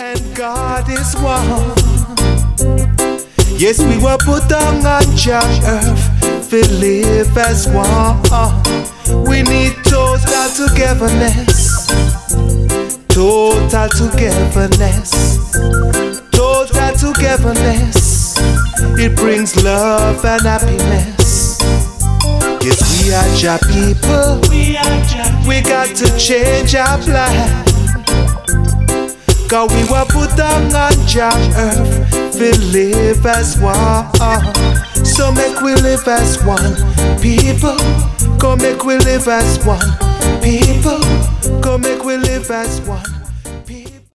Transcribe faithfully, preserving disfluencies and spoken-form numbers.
and God is one. Yes, we were put on Jah earth to live as one. We need total togetherness, total togetherness, total togetherness. It brings love and happiness. Yes, we are Jah people. We got to change our plan. Cause we were put on Jah earth to live as one. So make we live as one. People, go make we live as one. People, go make we live as one.